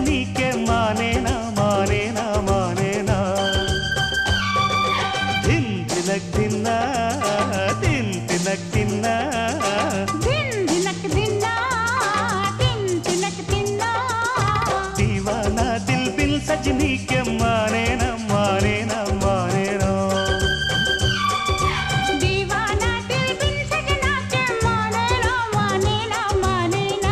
सजनी के माने ना माने ना माने ना। धिन धिनक धिना दिन तिनक दिना दिन धिनक दिना दिन तिनक दिना। दीवाना दिल बिन सजनी के माने ना माने ना माने ना। दीवाना दिल बिन सजना के माने ना माने ना माने ना।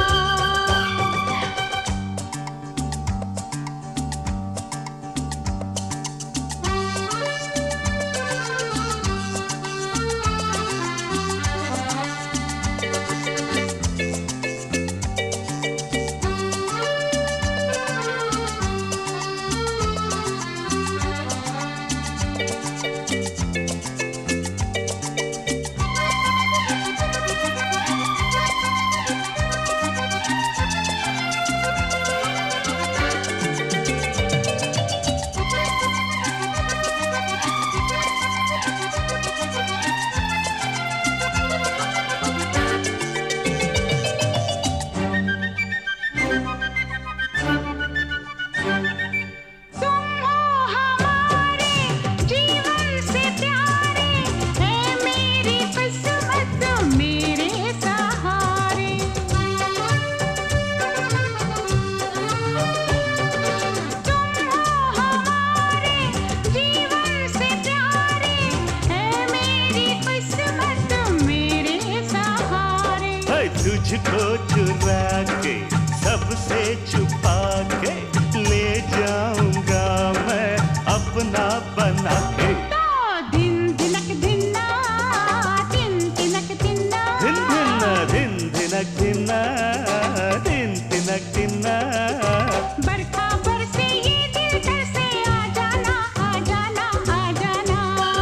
तुझको चुरा के सबसे छुपा के ले जाऊंगा मैं अपना बना के। दिन धिनक दिना दिन तिनक दिना। दिन धिनक दिना दिन तिनक दिना। बरखा बरसे ये दिल घर से आ जाना आ जाना आ जाना।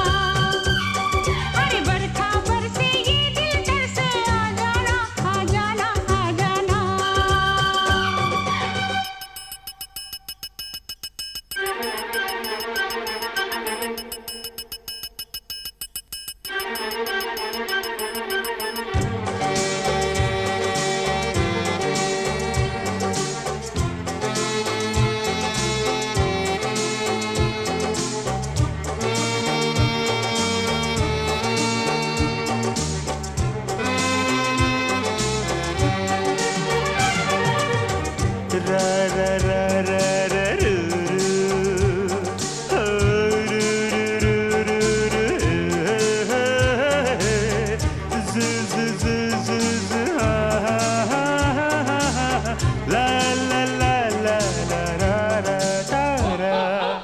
अरे बरखा बरसे ये दिल घर से आ जाना आ जाना आ जाना। रा रा रा रा रा रू रू, हो रू रू रू रू रू, ज़ ज़ ज़ ज़ ज़, हा हा हा हा हा, ला ला ला ला ला रा रा टा रा।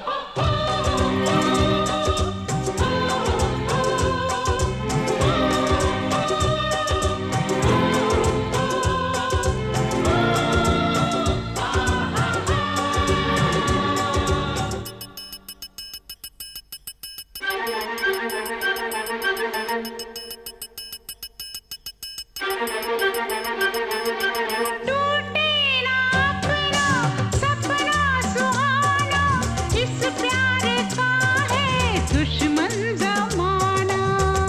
टूटे ना अपना सपना सुहाना, इस प्यार का है दुश्मन जमाना।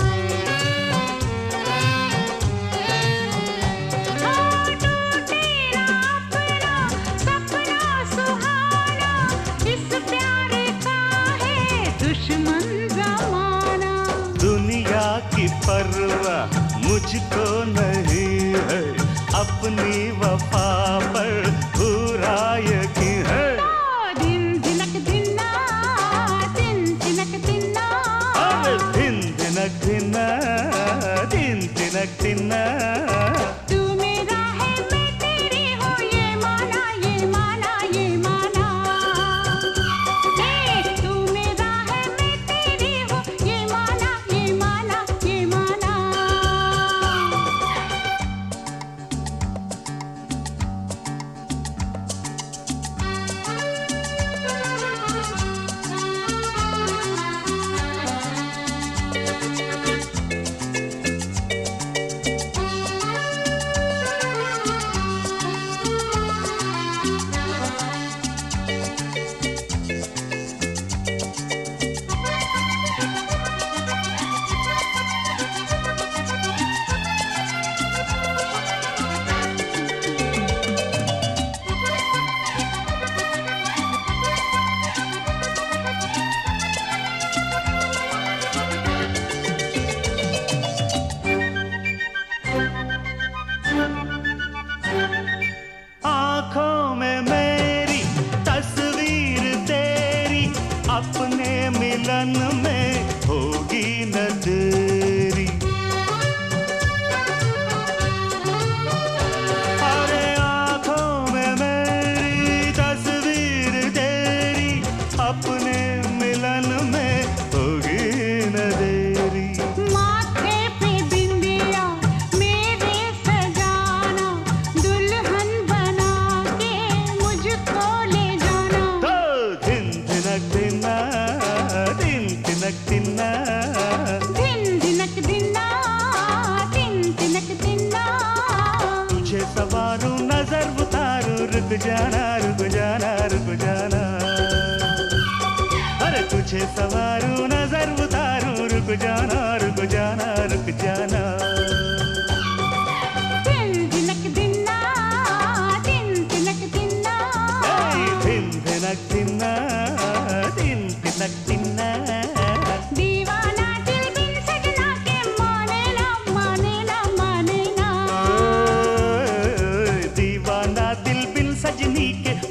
टूटे ना अपना सपना सुहाना, इस प्यार का है दुश्मन जमाना। दुनिया की परवाह मुझको नहीं है, अपनी वफा पर पूरा यकीन है। दिन धिनक दिना दिन तिनक दिना। अरे दिन धिनक दिना दिन तिनक दिना। तू मेरा है मैं तेरी हूँ ये माना ये माना ये माना। तू मेरा है मैं तेरी हूँ ये माना ये माना ये माना। रुक जाना रुक जाना रुक जाना, अरे तुझे संवारूं नजर उतारूं, रुक जाना रुक जाना रुक जाना। दिल धिनक धिन्ना, दिल धिनक धिन्ना, दिन धिनक धिन्ना, दिन धिनक धिन्ना। दीवाना दिल बिन सजना के माने ना माने ना माने ना। दीवाना दिल बिन सजनी के